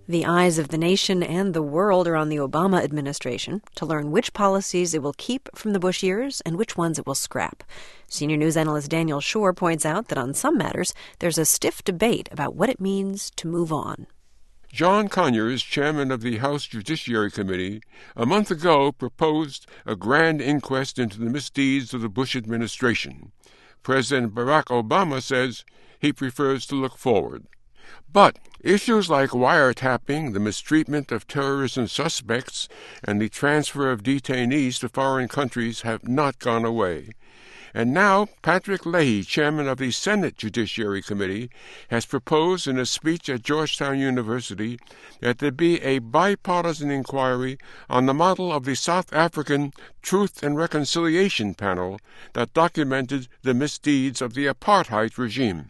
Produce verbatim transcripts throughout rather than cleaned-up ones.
The eyes of the nation and the world are on the Obama administration to learn which policies it will keep from the Bush years and which ones it will scrap. Senior news analyst Daniel Schorr points out that on some matters, there's a stiff debate about what it means to move on. John Conyers, chairman of the House Judiciary Committee, a month ago proposed a grand inquest into the misdeeds of the Bush administration. President Barack Obama says he prefers to look forward. But issues like wiretapping, the mistreatment of terrorism suspects, and the transfer of detainees to foreign countries have not gone away. And now Patrick Leahy, chairman of the Senate Judiciary Committee, has proposed in a speech at Georgetown University that there be a bipartisan inquiry on the model of the South African Truth and Reconciliation Panel that documented the misdeeds of the apartheid regime.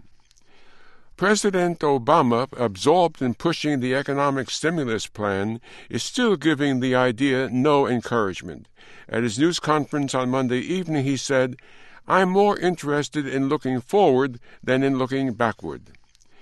President Obama, absorbed in pushing the economic stimulus plan, is still giving the idea no encouragement. At his news conference on Monday evening, he said, "I'm more interested in looking forward than in looking backward."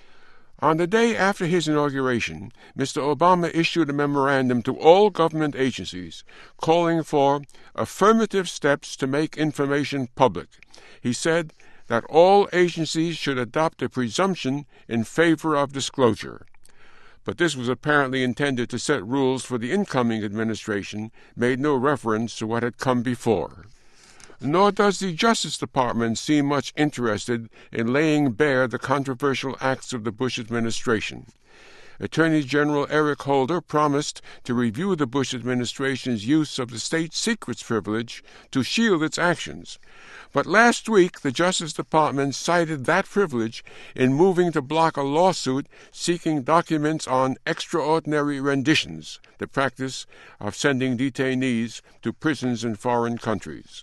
On the day after his inauguration, Mister Obama issued a memorandum to all government agencies calling for affirmative steps to make information public. He said that all agencies should adopt a presumption in favor of disclosure. But this was apparently intended to set rules for the incoming administration, made no reference to what had come before. Nor does the Justice Department seem much interested in laying bare the controversial acts of the Bush administration. Attorney General Eric Holder promised to review the Bush administration's use of the state secrets privilege to shield its actions. But last week, the Justice Department cited that privilege in moving to block a lawsuit seeking documents on extraordinary renditions, the practice of sending detainees to prisons in foreign countries.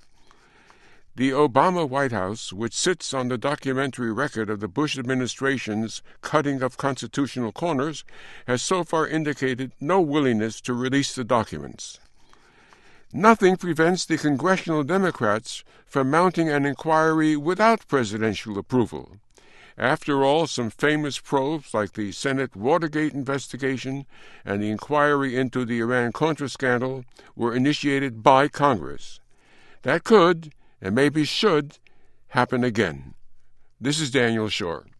The Obama White House, which sits on the documentary record of the Bush administration's cutting of constitutional corners, has so far indicated no willingness to release the documents. Nothing prevents the congressional Democrats from mounting an inquiry without presidential approval. After all, some famous probes like the Senate Watergate investigation and the inquiry into the Iran-Contra scandal were initiated by Congress. That could, and maybe should, happen again. This is Daniel Schorr.